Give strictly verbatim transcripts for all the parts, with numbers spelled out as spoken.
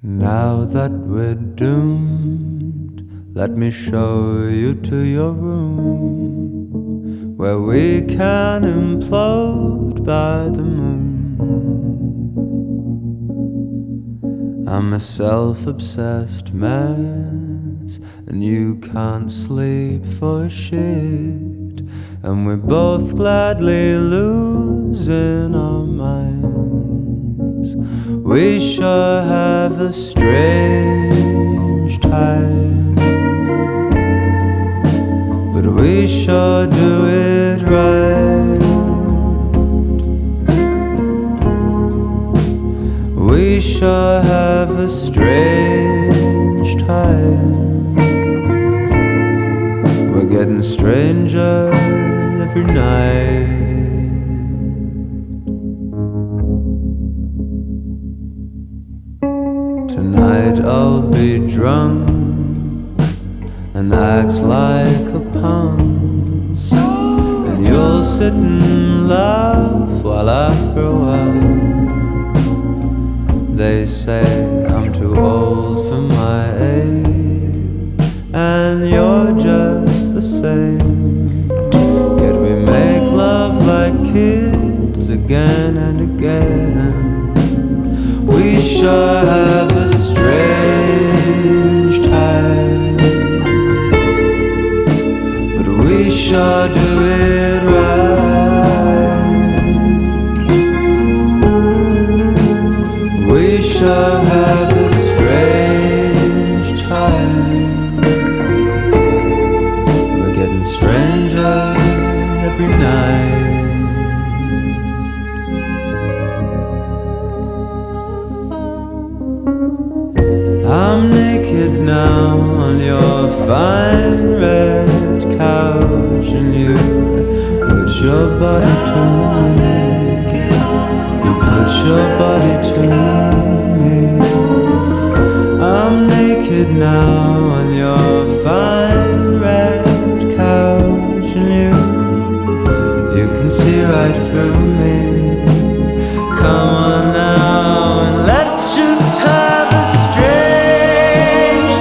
Now that we're doomed, let me show you to your room, where we can implode by the moon. I'm a self-obsessed mess, and you can't sleep for shit, and we both gladly lose in our minds. We sure have a strange time, but we sure do it right. We sure have a strange time. We're getting stranger every night. Tonight I'll be drunk and act like a punk, and you'll sit and laugh while I throw up. They say I'm too old for my age, and you're just the same. Yet we make love like kids again and again. We sure have a strange time, but we sure do it right. We sure have a strange time. We're getting stranger every night. I'm naked now on your fine red couch, and you put your body to me. You put your body to me. I'm naked now on your fine red couch, and you you can see right through me. Come on now and let's just have a strange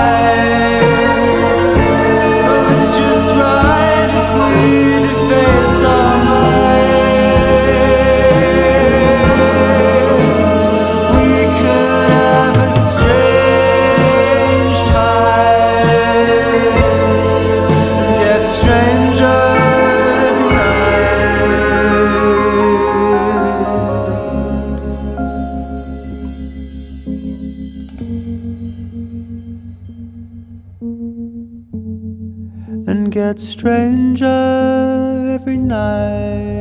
time. Oh, it's just right if we deface our minds. We could have a strange time and get stranger every night. And get stranger every night.